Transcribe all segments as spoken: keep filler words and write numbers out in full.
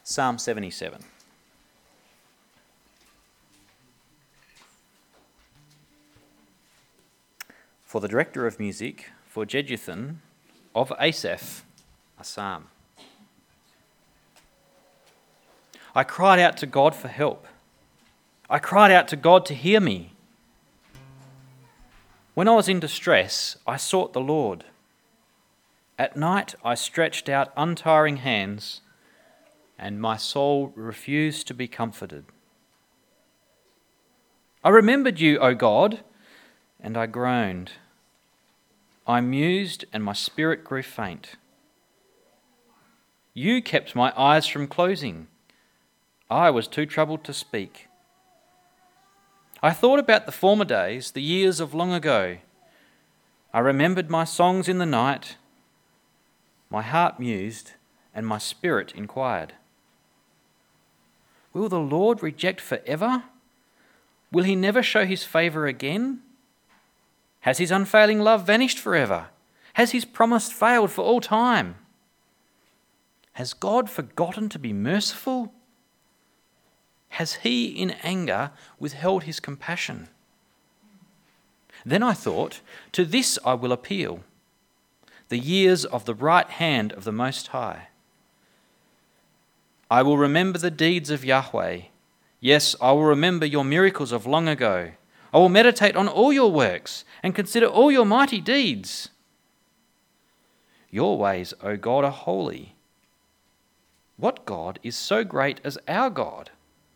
Psalm seventy-seven. For the director of music, for Jeduthun, of Asaph, a psalm. I cried out to God for help. I cried out to God to hear me. When I was in distress, I sought the Lord. At night I stretched out untiring hands, and my soul refused to be comforted. I remembered you, O God, and I groaned. I mused, and my spirit grew faint. You kept my eyes from closing. I was too troubled to speak. I thought about the former days, the years of long ago. I remembered my songs in the night. My heart mused, and my spirit inquired. Will the Lord reject forever? Will he never show his favour again? Has his unfailing love vanished forever? Has his promise failed for all time? Has God forgotten to be merciful? Has he in anger withheld his compassion? Then I thought, to this I will appeal, the years of the right hand of the Most High. I will remember the deeds of Yahweh. Yes, I will remember your miracles of long ago. I will meditate on all your works and consider all your mighty deeds. Your ways, O God, are holy. What God is so great as our God?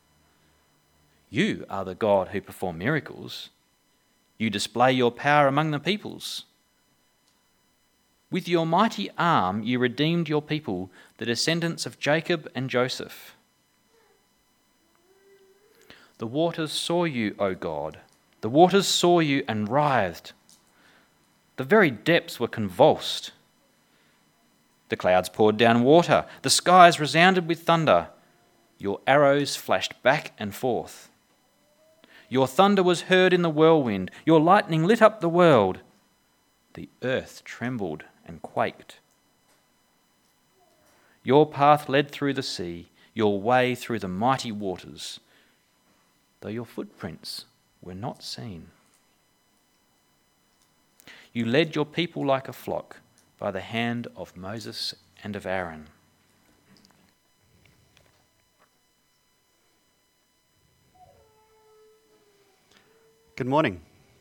You are the God who perform miracles. You display your power among the peoples. With your mighty arm you redeemed your people, the descendants of Jacob and Joseph. The waters saw you, O God. The waters saw you and writhed. The very depths were convulsed. The clouds poured down water. The skies resounded with thunder. Your arrows flashed back and forth. Your thunder was heard in the whirlwind. Your lightning lit up the world. The earth trembled and quaked. Your path led through the sea, your way through the mighty waters, though your footprints were not seen. You led your people like a flock by the hand of Moses and of Aaron. Good morning.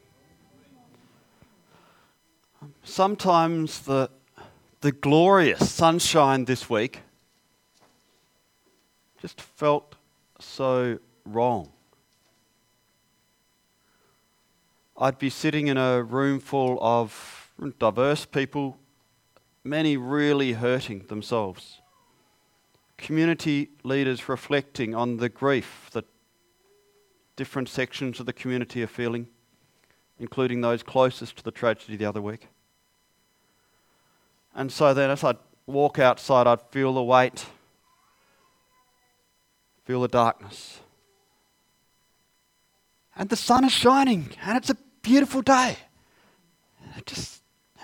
Sometimes the, the glorious sunshine this week just felt so wrong. I'd be sitting in a room full of diverse people, many really hurting themselves. Community leaders reflecting on the grief that different sections of the community are feeling, including those closest to the tragedy the other week. And so then as I'd walk outside, I'd feel the weight, feel the darkness. And the sun is shining, and it's a beautiful day. It just,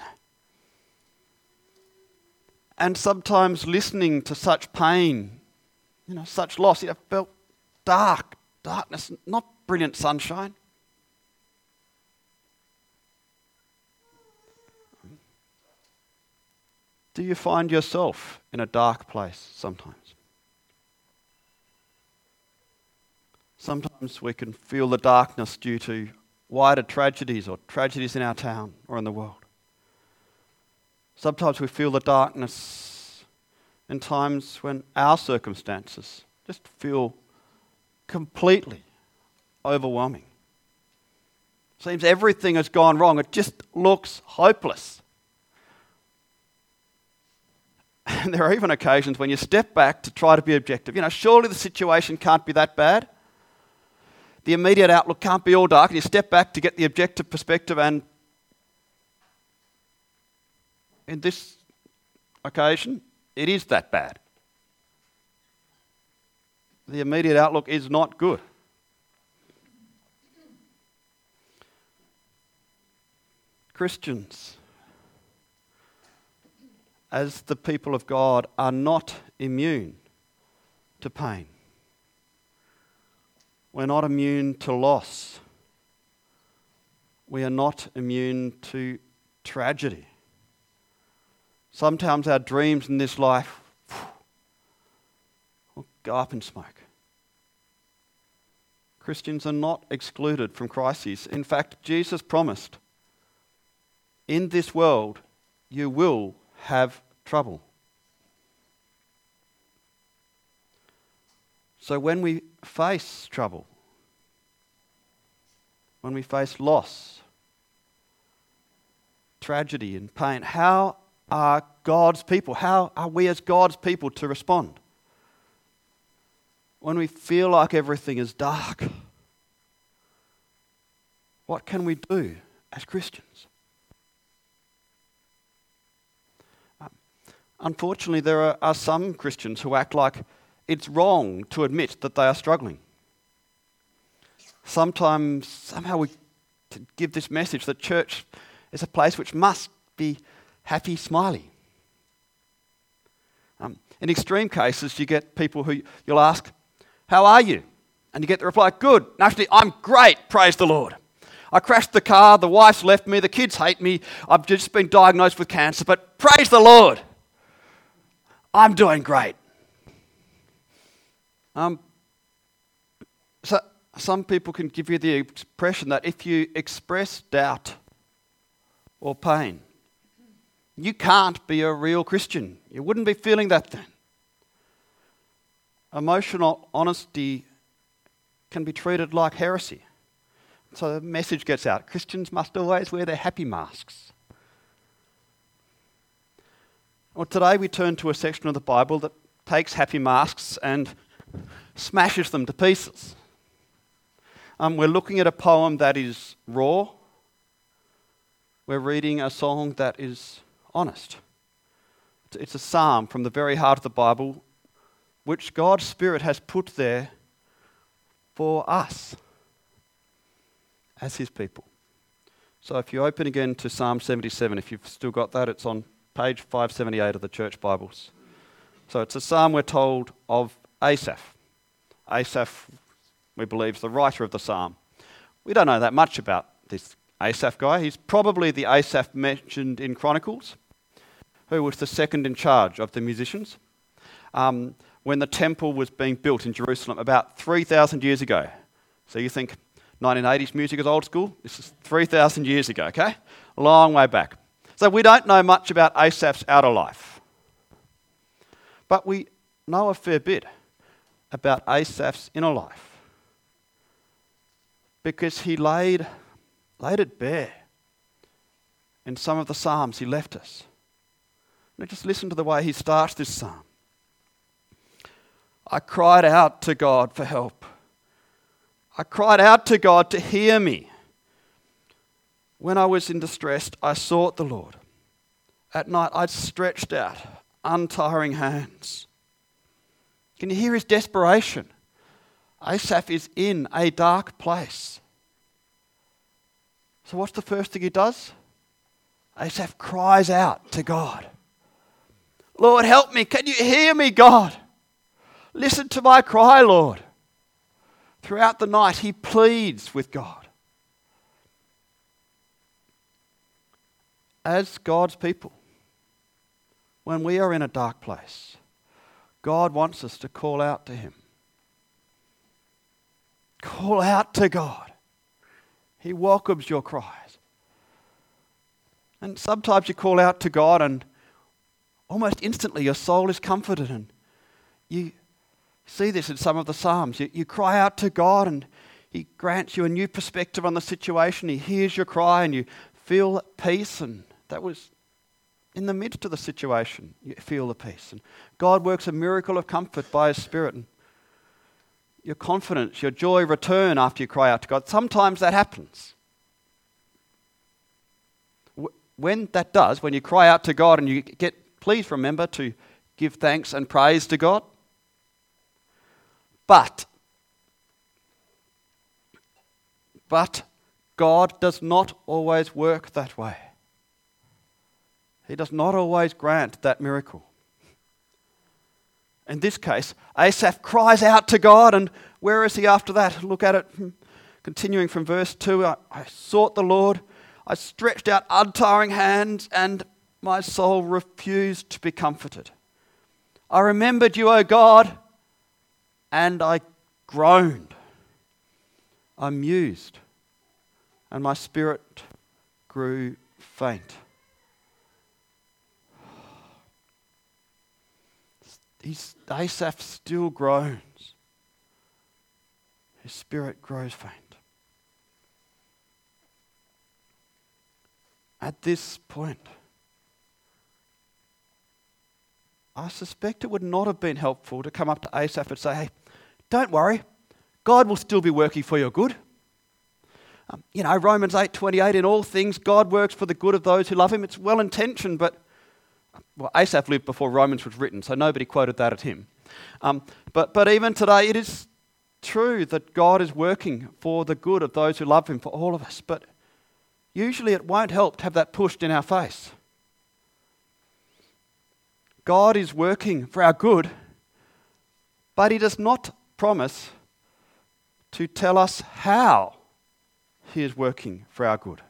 and sometimes listening to such pain, you know, such loss, it felt dark, darkness, not brilliant sunshine. Do you find yourself in a dark place sometimes? Sometimes we can feel the darkness due to wider tragedies or tragedies in our town or in the world. Sometimes we feel the darkness in times when our circumstances just feel completely overwhelming. Seems everything has gone wrong. It just looks hopeless. And there are even occasions when you step back to try to be objective. You know, surely the situation can't be that bad. The immediate outlook can't be all dark. And you step back to get the objective perspective, and in this occasion, it is that bad. The immediate outlook is not good. Christians, as the people of God, are not immune to pain. We're not immune to loss. We are not immune to tragedy. Sometimes our dreams in this life will go up in smoke. Christians are not excluded from crises. In fact, Jesus promised, in this world you will have trouble. So when we face trouble, when we face loss, tragedy and pain, how are God's people, how are we as God's people to respond? When we feel like everything is dark, what can we do as Christians? Um, unfortunately, there are, are some Christians who act like it's wrong to admit that they are struggling. Sometimes, somehow we give this message that church is a place which must be happy, smiley. Um, in extreme cases, you get people who you'll ask, how are you? And you get the reply, good. And actually, I'm great, praise the Lord. I crashed the car, the wife's left me, the kids hate me, I've just been diagnosed with cancer, but praise the Lord, I'm doing great. Um, so some people can give you the impression that if you express doubt or pain, you can't be a real Christian. You wouldn't be feeling that then. Emotional honesty can be treated like heresy. So the message gets out. Christians must always wear their happy masks. Well, today we turn to a section of the Bible that takes happy masks and smashes them to pieces. Um, we're looking at a poem that is raw. We're reading a song that is honest. It's a psalm from the very heart of the Bible, which God's Spirit has put there for us as his people. So if you open again to Psalm seventy-seven, if you've still got that, it's on page five seventy-eight of the church Bibles. So it's a psalm, we're told, of Asaph. Asaph, we believe, is the writer of the psalm. We don't know that much about this Asaph guy. He's probably the Asaph mentioned in Chronicles, who was the second in charge of the musicians um, when the temple was being built in Jerusalem about three thousand years ago. So you think nineteen eighties music is old school? This is three thousand years ago, okay? A long way back. So we don't know much about Asaph's outer life. But we know a fair bit about Asaph's inner life, because he laid, laid it bare in some of the psalms he left us. Now just listen to the way he starts this psalm. I cried out to God for help. I cried out to God to hear me. When I was in distress, I sought the Lord. At night, I stretched out untiring hands. Can you hear his desperation? Asaph is in a dark place. So what's the first thing he does? Asaph cries out to God. Lord, help me. Can you hear me, God? Listen to my cry, Lord. Throughout the night, he pleads with God. As God's people, when we are in a dark place, God wants us to call out to him. Call out to God. He welcomes your cries. And sometimes you call out to God and almost instantly your soul is comforted, and you see this in some of the Psalms. You, you cry out to God and he grants you a new perspective on the situation. He hears your cry and you feel at peace, and that was in the midst of the situation. You feel the peace. And God works a miracle of comfort by his Spirit, and your confidence, your joy return after you cry out to God. Sometimes that happens. When that does, when you cry out to God and you get, please remember to give thanks and praise to God. But, but God does not always work that way. He does not always grant that miracle. In this case, Asaph cries out to God, and where is he after that? Look at it, continuing from verse two. I, I sought the Lord, I stretched out untiring hands, and my soul refused to be comforted. I remembered you, O God, and I groaned. I mused, and my spirit grew faint. He's, Asaph still groans. His spirit grows faint. At this point, I suspect it would not have been helpful to come up to Asaph and say, hey, don't worry, God will still be working for your good. Um, you know, Romans eight twenty-eight, in all things God works for the good of those who love him. It's well-intentioned, but well, Asaph lived before Romans was written, so nobody quoted that at him. Um, but, but even today, it is true that God is working for the good of those who love him, for all of us. But usually it won't help to have that pushed in our face. God is working for our good, but he does not promise to tell us how he is working for our good.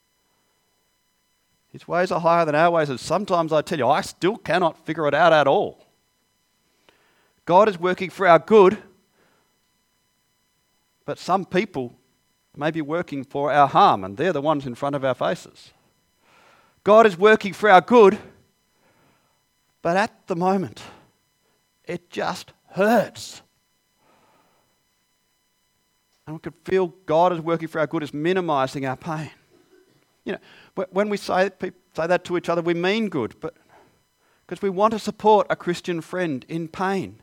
His ways are higher than our ways, and sometimes I tell you, I still cannot figure it out at all. God is working for our good, but some people may be working for our harm, and they're the ones in front of our faces. God is working for our good, but at the moment, it just hurts. And we could feel God is working for our good is minimizing our pain. You know, when we say, say that to each other, we mean good, but because we want to support a Christian friend in pain.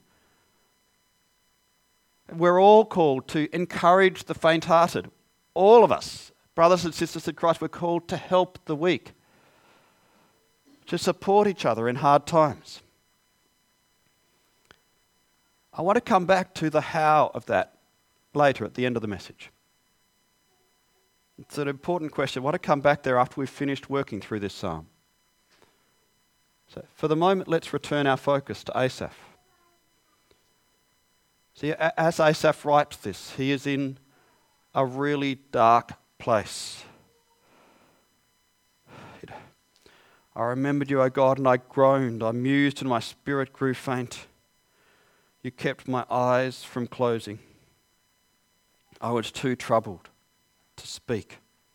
We're all called to encourage the faint-hearted. All of us, brothers and sisters in Christ, we're called to help the weak, to support each other in hard times. I want to come back to the how of that later at the end of the message. It's an important question. I want to come back there after we've finished working through this psalm. So for the moment, let's return our focus to Asaph. See, as Asaph writes this, he is in a really dark place. I remembered you, O God, and I groaned. I mused, and my spirit grew faint. You kept my eyes from closing. I was too troubled to speak.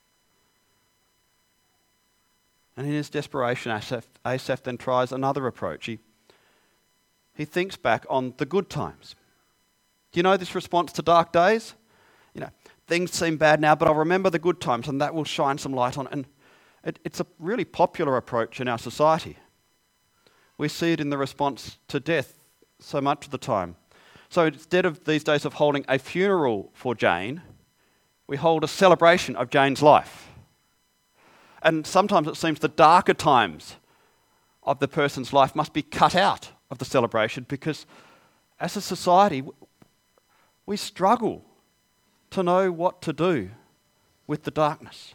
And in his desperation, Asaph, Asaph then tries another approach. He, he thinks back on the good times. Do you know this response to dark days? You know, things seem bad now, but I'll remember the good times, and that will shine some light on it. And it, it's a really popular approach in our society. We see it in the response to death so much of the time. So instead of these days of holding a funeral for Jane, we hold a celebration of Jane's life. And sometimes it seems the darker times of the person's life must be cut out of the celebration, because as a society, we struggle to know what to do with the darkness.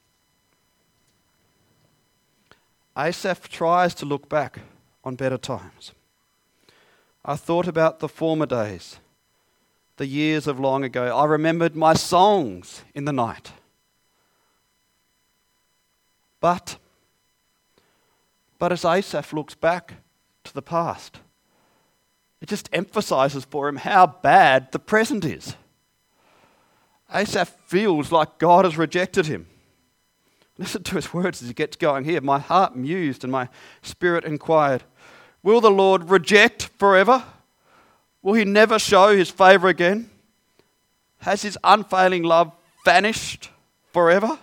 Asaph tries to look back on better times. I thought about the former days, the years of long ago. I remembered my songs in the night. But, but as Asaph looks back to the past, it just emphasizes for him how bad the present is. Asaph feels like God has rejected him. Listen to his words as he gets going here. My heart mused and my spirit inquired, will the Lord reject forever? Will he never show his favor again? Has his unfailing love vanished forever?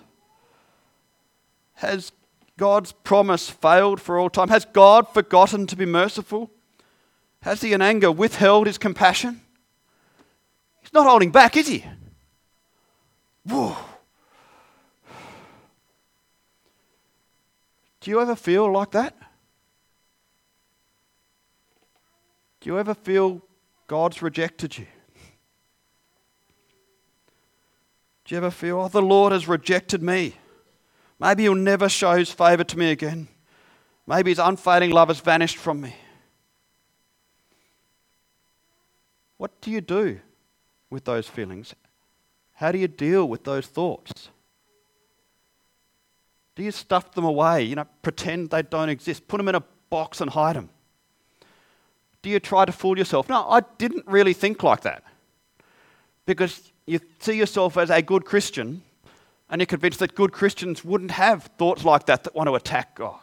Has God's promise failed for all time? Has God forgotten to be merciful? Has he in anger withheld his compassion? He's not holding back, is he? Whoa. Do you ever feel like that? Do you ever feel God's rejected you? Do you ever feel, oh, the Lord has rejected me? Maybe he'll never show his favour to me again. Maybe his unfading love has vanished from me. What do you do with those feelings? How do you deal with those thoughts? Do you stuff them away, you know, pretend they don't exist, put them in a box and hide them? Do you try to fool yourself? No, I didn't really think like that. Because you see yourself as a good Christian and you're convinced that good Christians wouldn't have thoughts like that that want to attack God.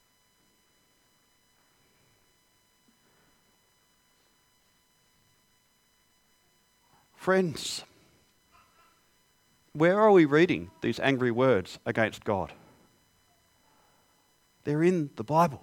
Friends, where are we reading these angry words against God? They're in the Bible.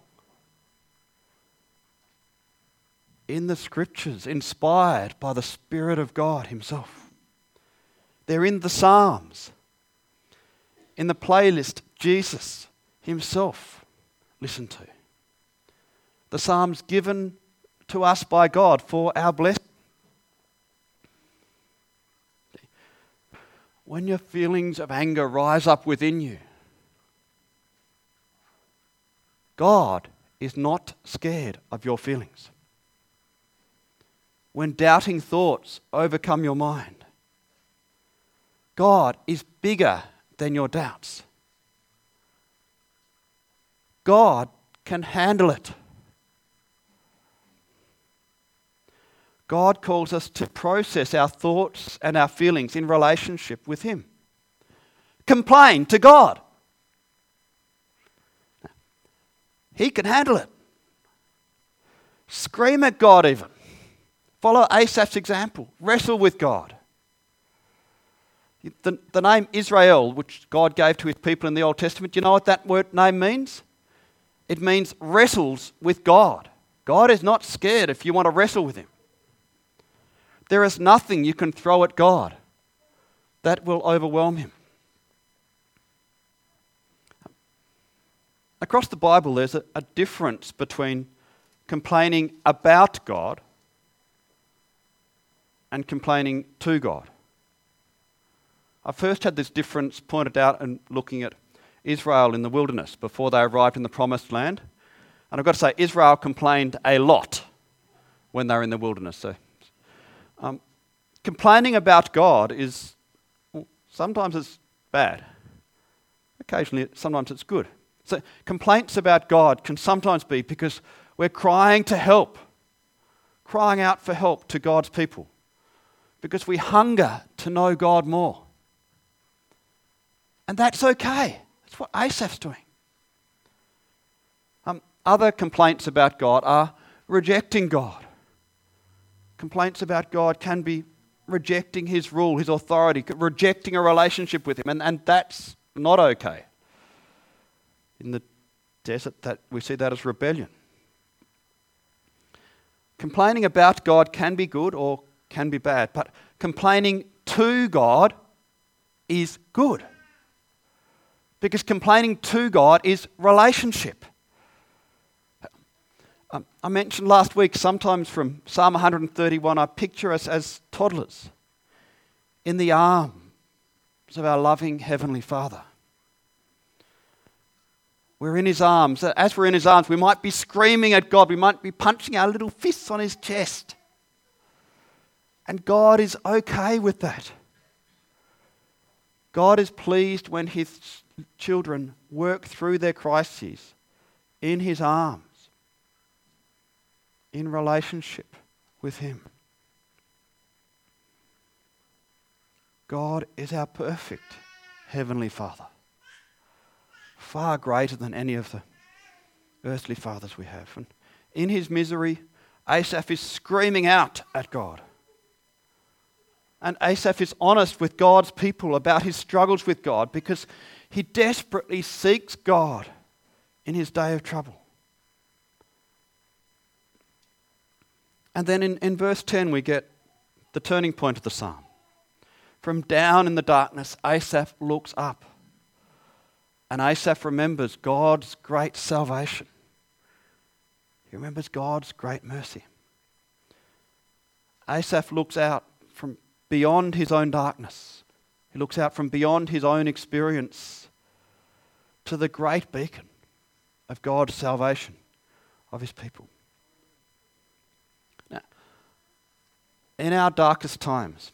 In the Scriptures, inspired by the Spirit of God Himself. They're in the Psalms. In the playlist Jesus Himself listened to. The Psalms given to us by God for our blessing. When your feelings of anger rise up within you, God is not scared of your feelings. When doubting thoughts overcome your mind, God is bigger than your doubts. God can handle it. God calls us to process our thoughts and our feelings in relationship with Him. Complain to God. He can handle it. Scream at God even. Follow Asaph's example. Wrestle with God. The, the name Israel, which God gave to His people in the Old Testament, do you know what that word name means? It means wrestles with God. God is not scared if you want to wrestle with Him. There is nothing you can throw at God that will overwhelm Him. Across the Bible, there's a, a difference between complaining about God and complaining to God. I first had this difference pointed out in looking at Israel in the wilderness before they arrived in the promised land. And I've got to say, Israel complained a lot when they were in the wilderness. So, um, complaining about God is, well, sometimes it's bad. Occasionally, sometimes it's good. So complaints about God can sometimes be because we're crying to help, crying out for help to God's people, because we hunger to know God more. And that's okay. That's what Asaph's doing. Um, other complaints about God are rejecting God. Complaints about God can be rejecting His rule, His authority, rejecting a relationship with Him, and, and that's not okay. In the desert, that we see that as rebellion. Complaining about God can be good or can be bad, but complaining to God is good. Because complaining to God is relationship. Um, I mentioned last week, sometimes from Psalm one thirty-one, I picture us as toddlers in the arms of our loving Heavenly Father. We're in His arms. As we're in His arms, we might be screaming at God. We might be punching our little fists on His chest. And God is okay with that. God is pleased when His children work through their crises in His arms, in relationship with Him. God is our perfect Heavenly Father, far greater than any of the earthly fathers we have. And in his misery, Asaph is screaming out at God. And Asaph is honest with God's people about his struggles with God because he desperately seeks God in his day of trouble. And then in, in verse ten we get the turning point of the psalm. From down in the darkness, Asaph looks up. And Asaph remembers God's great salvation. He remembers God's great mercy. Asaph looks out from beyond his own darkness. He looks out from beyond his own experience to the great beacon of God's salvation of his people. Now, In our darkest times,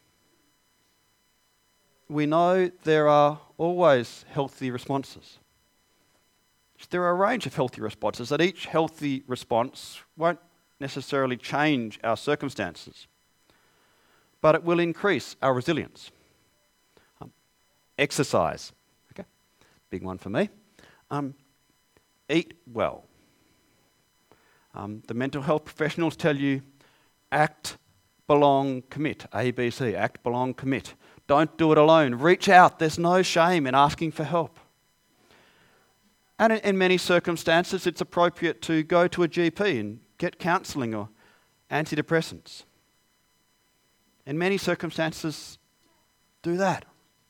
we know there are always healthy responses. There are a range of healthy responses, that each healthy response won't necessarily change our circumstances, but it will increase our resilience. Um, exercise, okay, big one for me. Um, eat well. Um, the mental health professionals tell you, act, belong, commit. A, B, C, act, belong, commit. Don't do it alone. Reach out. There's no shame in asking for help. And in, in many circumstances, it's appropriate to go to a G P and get counselling or antidepressants. In many circumstances, do that.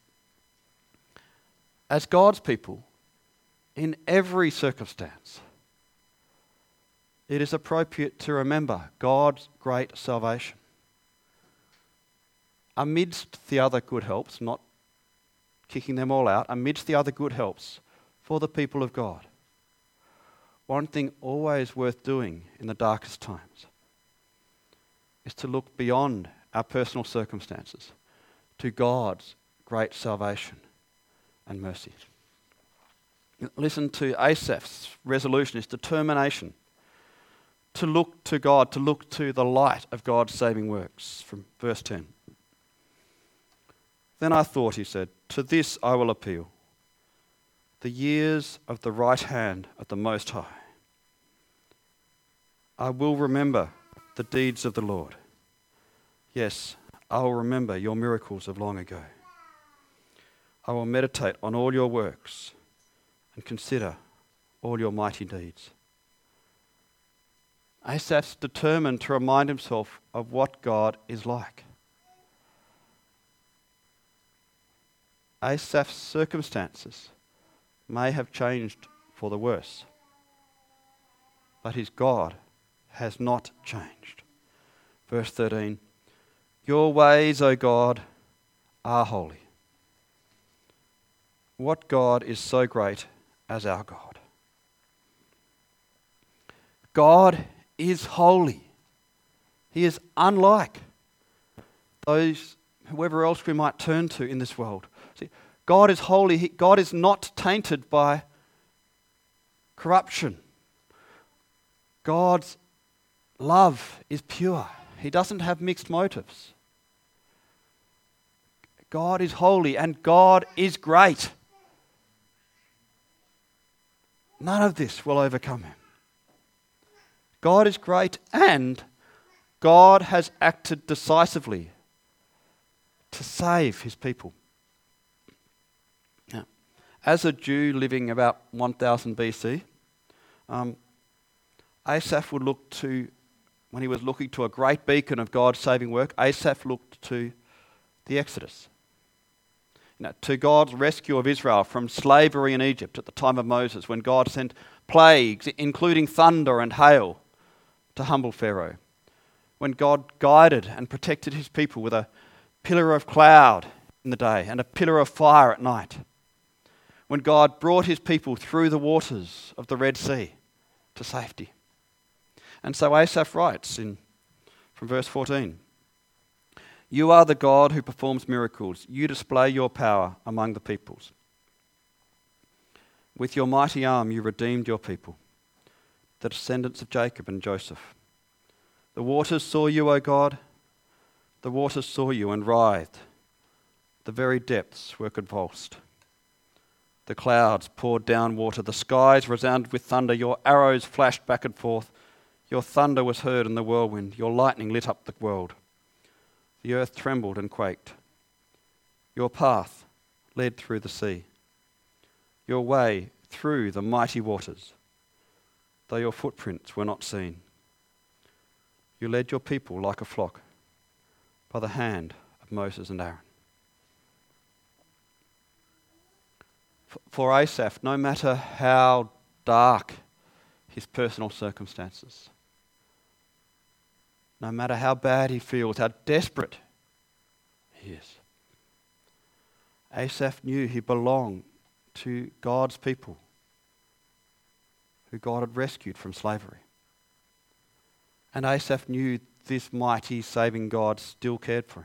As God's people, in every circumstance, it is appropriate to remember God's great salvation. Amidst the other good helps, not kicking them all out, amidst the other good helps for the people of God, one thing always worth doing in the darkest times is to look beyond our personal circumstances to God's great salvation and mercy. Listen to Asaph's resolution, his determination to look to God, to look to the light of God's saving works, from verse ten. Then I thought, he said, to this I will appeal, the years of the right hand of the Most High. I will remember the deeds of the Lord. Yes, I will remember your miracles of long ago. I will meditate on all your works and consider all your mighty deeds. Asaph's determined to remind himself of what God is like. Asaph's circumstances may have changed for the worse, but his God has not changed. Verse thirteen, your ways, O God, are holy. What God is so great as our God? God is holy. He is unlike those, whoever else we might turn to in this world. See, God is holy. He, God is not tainted by corruption. God's love is pure. He doesn't have mixed motives. God is holy and God is great. None of this will overcome him. God is great and God has acted decisively to save his people. Now, as a Jew living about one thousand B C, um, Asaph would look to, when he was looking to a great beacon of God's saving work, Asaph looked to the Exodus. You know, to God's rescue of Israel from slavery in Egypt at the time of Moses, when God sent plagues, including thunder and hail, to humble Pharaoh. When God guided and protected his people with a pillar of cloud in the day and a pillar of fire at night. When God brought his people through the waters of the Red Sea to safety. And so Asaph writes in from verse fourteen, you are the God who performs miracles. You display your power among the peoples. With your mighty arm you redeemed your people, the descendants of Jacob and Joseph. The waters saw you, O God. The waters saw you and writhed. The very depths were convulsed. The clouds poured down water. The skies resounded with thunder. Your arrows flashed back and forth. Your thunder was heard in the whirlwind. Your lightning lit up the world. The earth trembled and quaked. Your path led through the sea. Your way through the mighty waters, though your footprints were not seen. You led your people like a flock by the hand of Moses and Aaron. For Asaph, no matter how dark his personal circumstances, no matter how bad he feels, how desperate he is, Asaph knew he belonged to God's people who God had rescued from slavery. And Asaph knew this mighty saving God still cared for him.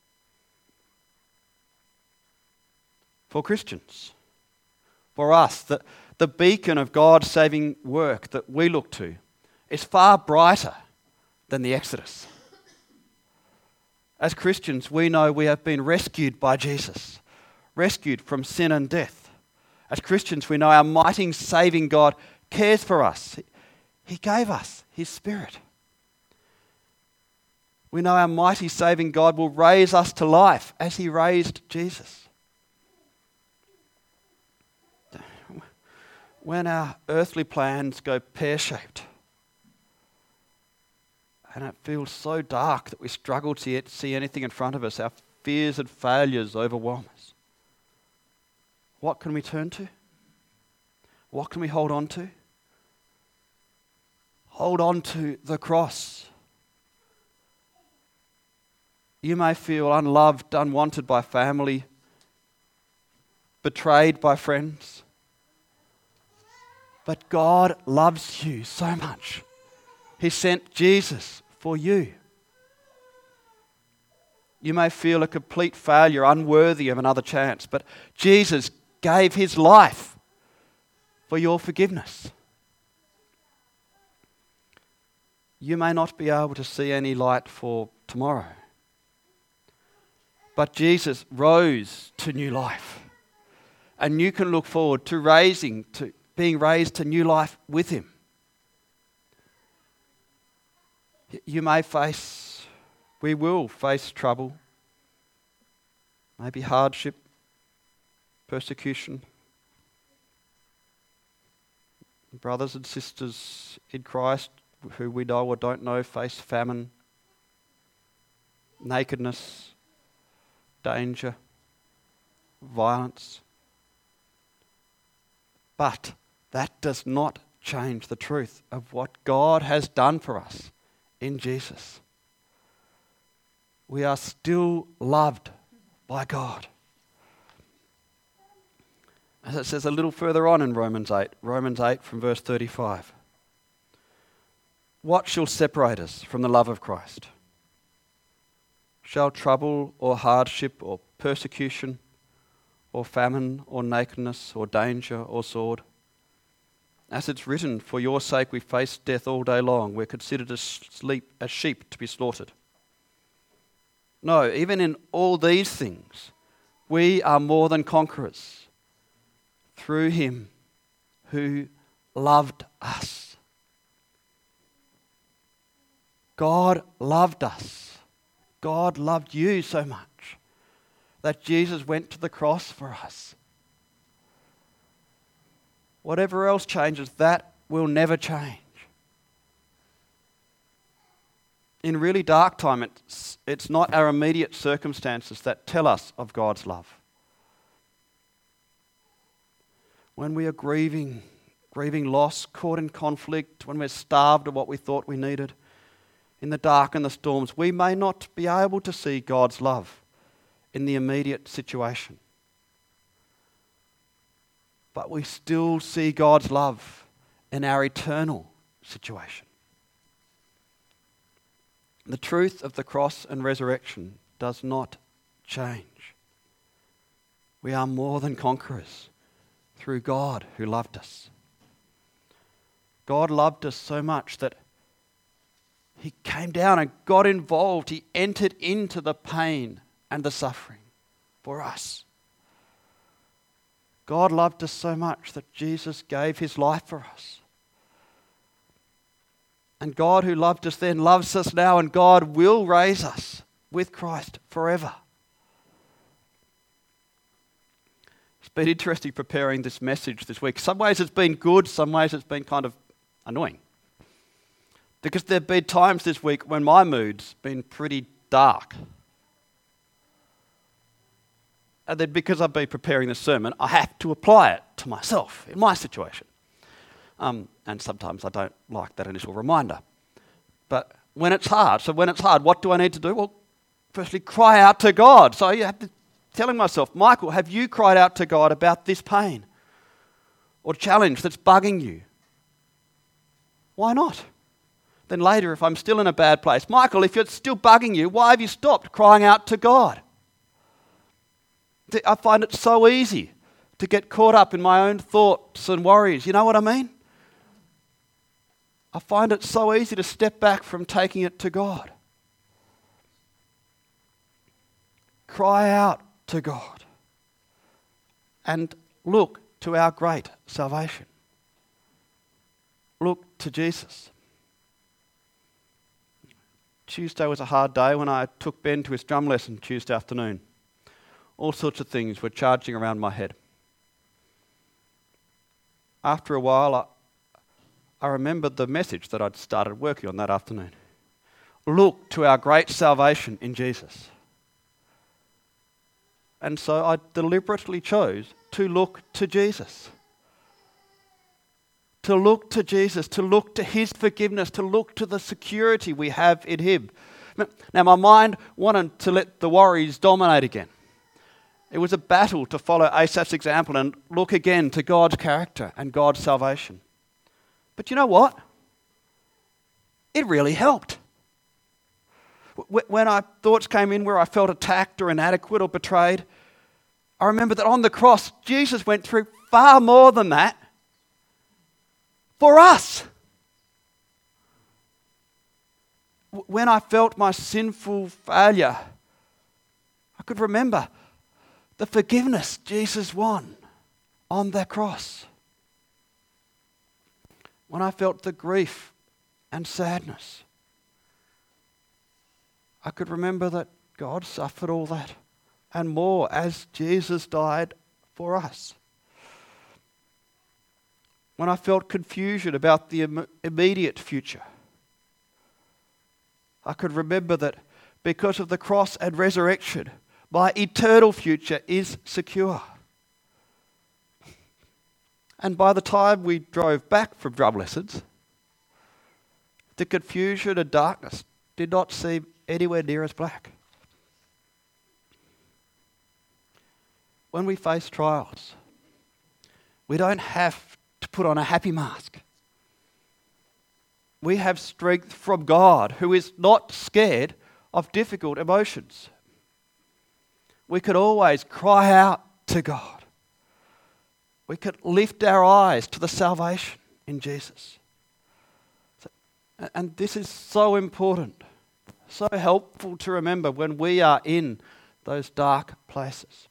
For Christians, for us, the, the beacon of God's saving work that we look to is far brighter than the Exodus. As Christians, we know we have been rescued by Jesus, rescued from sin and death. As Christians, we know our mighty saving God cares for us. He gave us his Spirit. We know our mighty saving God will raise us to life as he raised Jesus. When our earthly plans go pear-shaped and it feels so dark that we struggle to yet see anything in front of us, our fears and failures overwhelm us, what can we turn to? What can we hold on to? Hold on to the cross. You may feel unloved, unwanted by family, betrayed by friends. But God loves you so much. He sent Jesus for you. You may feel a complete failure, unworthy of another chance, but Jesus gave his life for your forgiveness. You may not be able to see any light for tomorrow, but Jesus rose to new life. And you can look forward to raising, to being raised to new life with him. You may face, we will face trouble, maybe hardship, persecution. Brothers and sisters in Christ who we know or don't know face famine, nakedness, danger, violence. But that does not change the truth of what God has done for us in Jesus. We are still loved by God. As it says a little further on in Romans eight, Romans eight from verse thirty-five. What shall separate us from the love of Christ? Shall trouble or hardship or persecution or famine or nakedness or danger or sword? As it's written, for your sake we face death all day long. We're considered as sleep, as sheep to be slaughtered. No, even in all these things, we are more than conquerors through him who loved us. God loved us. God loved you so much that Jesus went to the cross for us. Whatever else changes, that will never change. In really dark time, it's, it's not our immediate circumstances that tell us of God's love. When we are grieving, grieving loss, caught in conflict, when we're starved of what we thought we needed, in the dark and the storms, we may not be able to see God's love in the immediate situation. But we still see God's love in our eternal situation. The truth of the cross and resurrection does not change. We are more than conquerors through God who loved us. God loved us so much that he came down and got involved. He entered into the pain and the suffering for us. God loved us so much that Jesus gave his life for us. And God who loved us then loves us now, and God will raise us with Christ forever. It's been interesting preparing this message this week. Some ways it's been good, some ways it's been kind of annoying. Because there have been times this week when my mood's been pretty dark. And then because I've been preparing this sermon, I have to apply it to myself, in my situation. Um, and sometimes I don't like that initial reminder. But when it's hard, so when it's hard, what do I need to do? Well, firstly, cry out to God. So you have to telling myself, Michael, have you cried out to God about this pain or challenge that's bugging you? Why not? Then later, if I'm still in a bad place, Michael, if it's still bugging you, why have you stopped crying out to God? I find it so easy to get caught up in my own thoughts and worries. You know what I mean? I find it so easy to step back from taking it to God. Cry out to God and look to our great salvation. Look to Jesus. Tuesday was a hard day when I took Ben to his drum lesson Tuesday afternoon. All sorts of things were charging around my head. After a while, I, I remembered the message that I'd started working on that afternoon. Look to our great salvation in Jesus. And so I deliberately chose to look to Jesus. To look to Jesus, to look to his forgiveness, to look to the security we have in him. Now, my mind wanted to let the worries dominate again. It was a battle to follow Asaph's example and look again to God's character and God's salvation. But you know what? It really helped. When our thoughts came in where I felt attacked or inadequate or betrayed, I remember that on the cross, Jesus went through far more than that for us. When I felt my sinful failure, I could remember the forgiveness Jesus won on that cross. When I felt the grief and sadness, I could remember that God suffered all that and more as Jesus died for us. When I felt confusion about the im- immediate future, I could remember that because of the cross and resurrection, my eternal future is secure. And by the time we drove back from drum lessons, the confusion and darkness did not seem anywhere near as black. When we face trials, we don't have to put on a happy mask. We have strength from God, who is not scared of difficult emotions. We could always cry out to God. We could lift our eyes to the salvation in Jesus. So, and this is so important, so helpful to remember when we are in those dark places.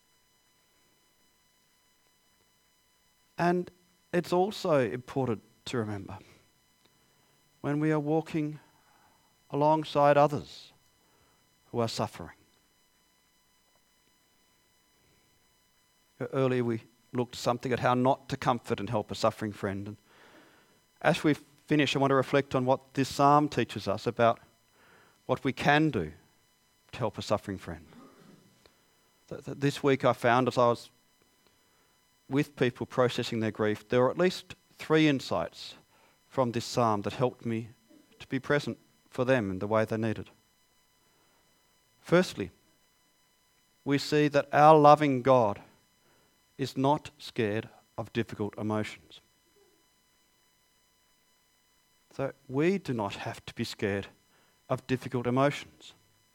And it's also important to remember when we are walking alongside others who are suffering. Earlier we looked something at how not to comfort and help a suffering friend. And as we finish, I want to reflect on what this psalm teaches us about what we can do to help a suffering friend. This week I found, as I was with people processing their grief, there were at least three insights from this psalm that helped me to be present for them in the way they needed. Firstly, we see that our loving God is not scared of difficult emotions. So we do not have to be scared of difficult emotions.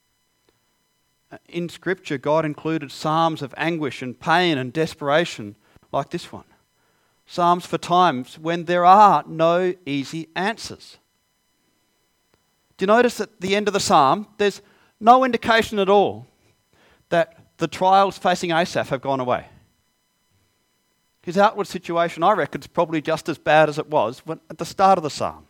In Scripture, God included psalms of anguish and pain and desperation like this one. Psalms for times when there are no easy answers. Do you notice at the end of the psalm, there's no indication at all that the trials facing Asaph have gone away. His outward situation, I reckon, is probably just as bad as it was when, at the start of the psalm.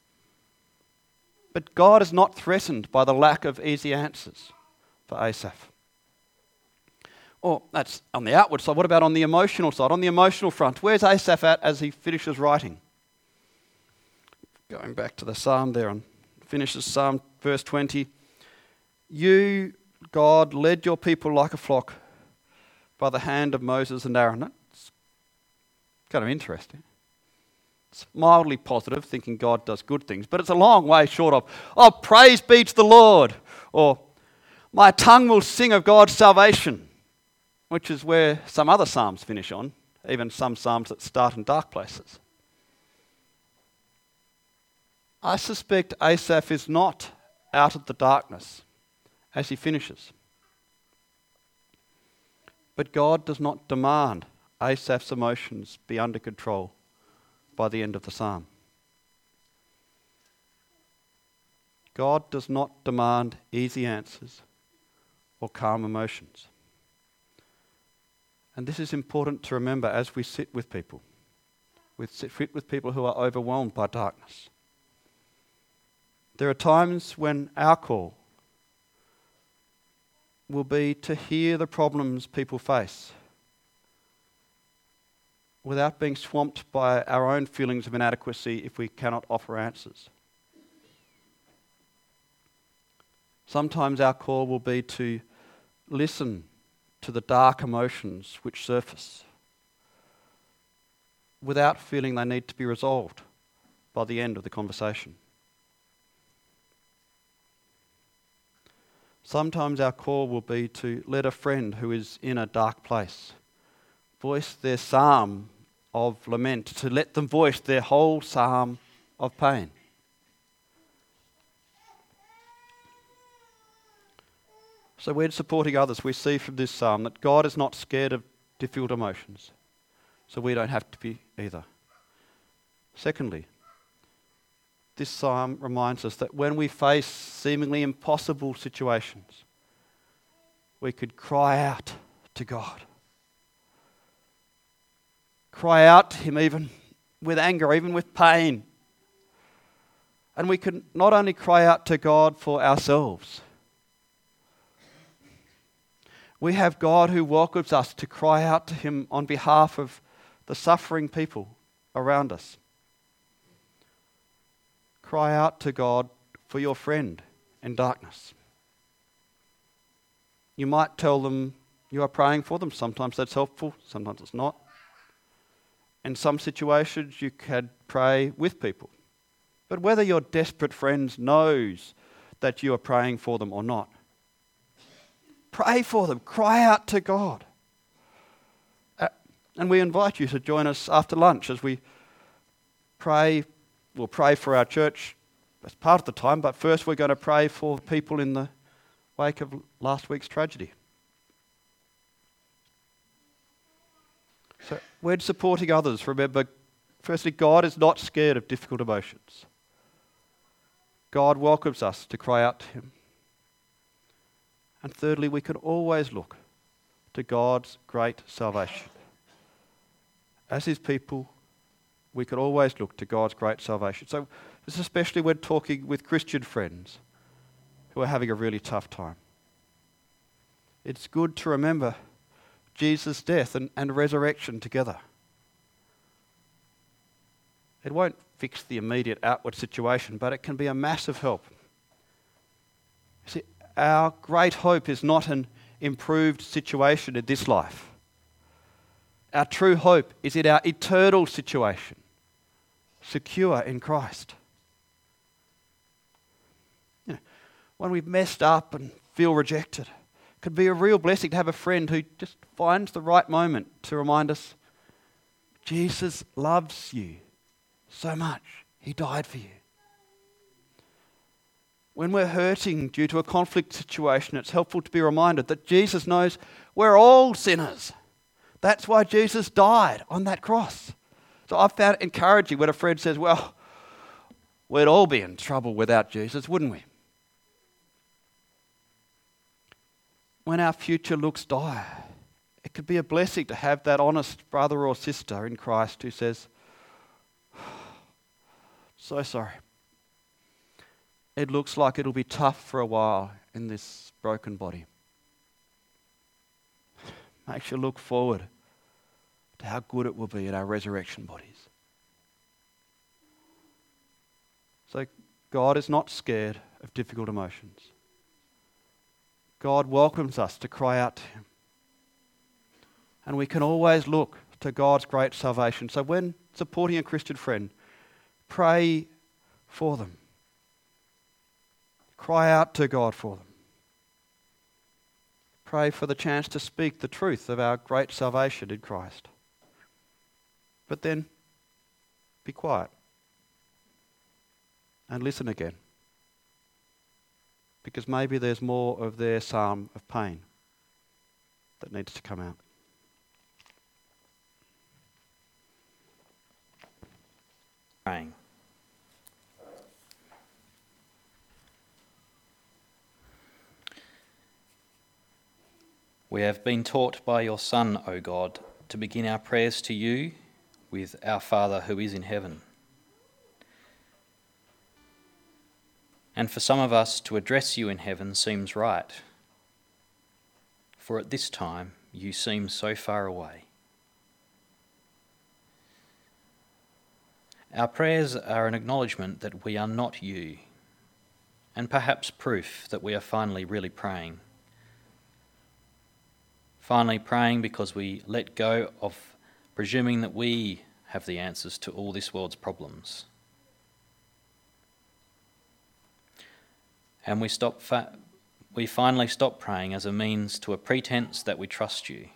But God is not threatened by the lack of easy answers for Asaph. Or that's on the outward side. What about on the emotional side? On the emotional front, where's Asaph at as he finishes writing? Going back to the psalm there and finishes Psalm verse twenty. You, God, led your people like a flock by the hand of Moses and Aaron. It's kind of interesting. It's mildly positive, thinking God does good things, but it's a long way short of, oh, praise be to the Lord, or my tongue will sing of God's salvation, which is where some other psalms finish on, even some psalms that start in dark places. I suspect Asaph is not out of the darkness as he finishes. But God does not demand Asaph's emotions be under control by the end of the psalm. God does not demand easy answers or calm emotions. And this is important to remember as we sit with people. We sit with people who are overwhelmed by darkness. There are times when our call will be to hear the problems people face without being swamped by our own feelings of inadequacy if we cannot offer answers. Sometimes our call will be to listen to the dark emotions which surface without feeling they need to be resolved by the end of the conversation. Sometimes our call will be to let a friend who is in a dark place voice their psalm of lament, to let them voice their whole psalm of pain. So when supporting others, we see from this psalm that God is not scared of difficult emotions, so we don't have to be either. Secondly, this psalm reminds us that when we face seemingly impossible situations, we could cry out to God. Cry out to Him even with anger, even with pain. And we can not only cry out to God for ourselves, we have God who welcomes us to cry out to Him on behalf of the suffering people around us. Cry out to God for your friend in darkness. You might tell them you are praying for them. Sometimes that's helpful, sometimes it's not. In some situations you can pray with people. But whether your desperate friend knows that you are praying for them or not, pray for them. Cry out to God. Uh, and we invite you to join us after lunch as we pray. We'll pray for our church as part of the time, but first we're going to pray for people in the wake of last week's tragedy. So when supporting others, remember, firstly, God is not scared of difficult emotions. God welcomes us to cry out to Him. And thirdly, we can always look to God's great salvation. As His people, we can always look to God's great salvation. So this is especially when talking with Christian friends who are having a really tough time. It's good to remember Jesus' death and, and resurrection together. It won't fix the immediate outward situation, but it can be a massive help. See, our great hope is not an improved situation in this life. Our true hope is in our eternal situation, secure in Christ. You know, when we've messed up and feel rejected, it can be a real blessing to have a friend who just finds the right moment to remind us, Jesus loves you so much. He died for you. When we're hurting due to a conflict situation, it's helpful to be reminded that Jesus knows we're all sinners. That's why Jesus died on that cross. So I've found it encouraging when a friend says, well, we'd all be in trouble without Jesus, wouldn't we? When our future looks dire, it could be a blessing to have that honest brother or sister in Christ who says, so sorry. It looks like it'll be tough for a while in this broken body. Makes you look forward to how good it will be in our resurrection bodies. So God is not scared of difficult emotions. God welcomes us to cry out to Him. And we can always look to God's great salvation. So when supporting a Christian friend, pray for them. Cry out to God for them. Pray for the chance to speak the truth of our great salvation in Christ. But then, be quiet. and listen again. Because maybe there's more of their psalm of pain that needs to come out. Praying. We have been taught by your Son, O God, to begin our prayers to you with Our Father who is in heaven. And for some of us to address you in heaven seems right, for at this time you seem so far away. Our prayers are an acknowledgement that we are not you, and perhaps proof that we are finally really praying. Finally praying because we let go of presuming that we have the answers to all this world's problems. And we stop. Fa- we finally stop praying as a means to a pretense that we trust you,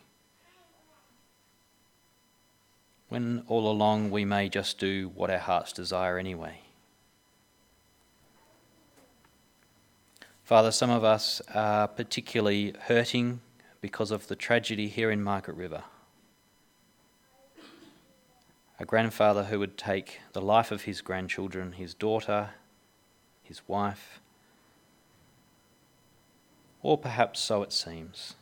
when all along we may just do what our hearts desire anyway. Father, some of us are particularly hurting because of the tragedy here in Margaret River. A grandfather who would take the life of his grandchildren, his daughter, his wife, or perhaps so it seems.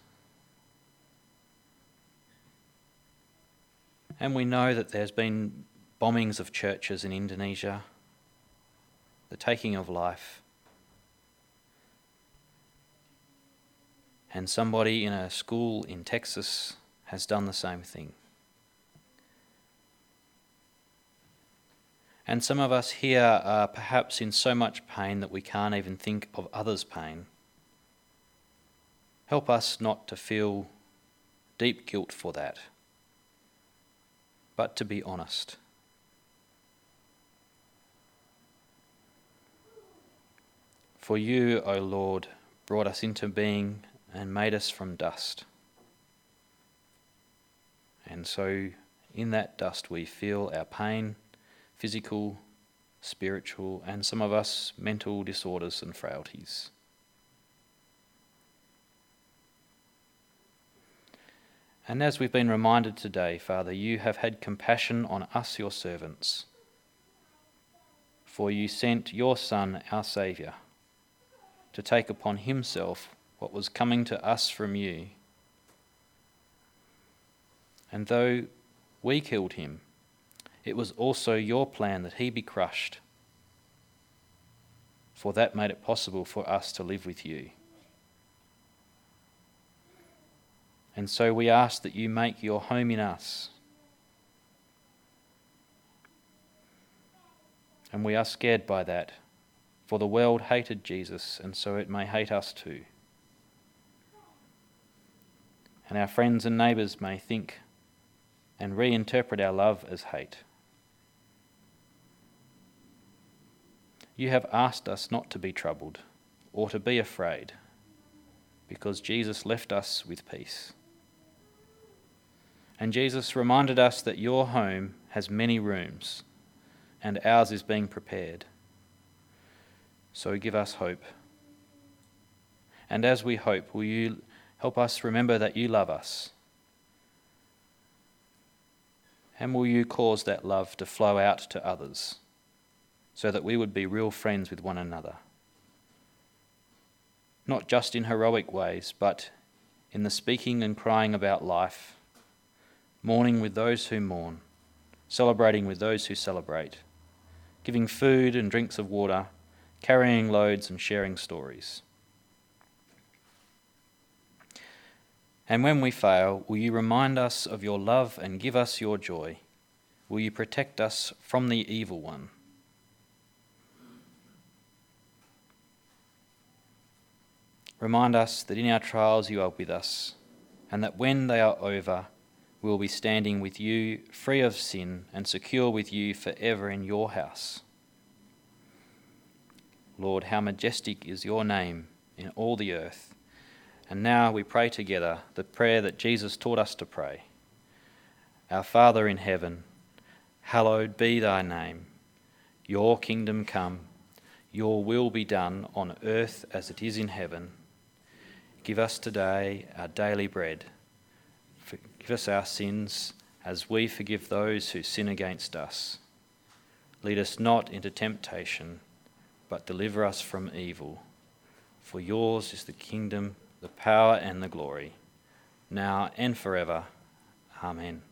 And we know that there's been bombings of churches in Indonesia, the taking of life, and somebody in a school in Texas has done the same thing. And some of us here are perhaps in so much pain that we can't even think of others' pain. Help us not to feel deep guilt for that, but to be honest. For you, O Lord, brought us into being and made us from dust. And so in that dust we feel our pain, physical, spiritual, and some of us mental disorders and frailties. And as we've been reminded today, Father, you have had compassion on us, your servants, for you sent your Son, our Saviour, to take upon himself what was coming to us from you. And though we killed him, it was also your plan that he be crushed, for that made it possible for us to live with you. And so we ask that you make your home in us. And we are scared by that, for the world hated Jesus, and so it may hate us too. And our friends and neighbours may think and reinterpret our love as hate. You have asked us not to be troubled or to be afraid, because Jesus left us with peace. And Jesus reminded us that your home has many rooms, and ours is being prepared. So give us hope. And as we hope, will you help us remember that you love us? And will you cause that love to flow out to others, so that we would be real friends with one another? Not just in heroic ways, but in the speaking and crying about life, mourning with those who mourn, celebrating with those who celebrate, giving food and drinks of water, carrying loads and sharing stories. And when we fail, will you remind us of your love and give us your joy? Will you protect us from the evil one? Remind us that in our trials you are with us, and that when they are over, we will be standing with you, free of sin, and secure with you forever in your house. Lord, how majestic is your name in all the earth. And now we pray together the prayer that Jesus taught us to pray. Our Father in heaven, hallowed be thy name. Your kingdom come. Your will be done on earth as it is in heaven. Give us today our daily bread. Forgive us our sins as we forgive those who sin against us. Lead us not into temptation, but deliver us from evil. For yours is the kingdom, the power and the glory, now and forever. Amen.